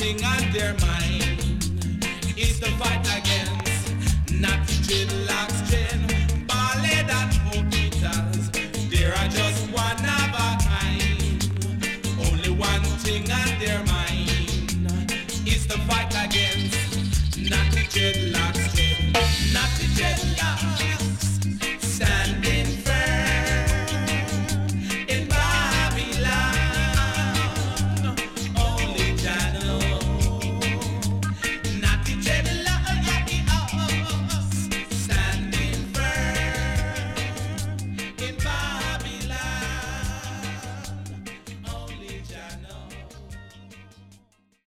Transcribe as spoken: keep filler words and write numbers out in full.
thing on their mind is the fight against not dreadlocks, gen, ballad and hookitals. They are just one of a kind. Only one thing on their mind is the fight against not dreadlocks.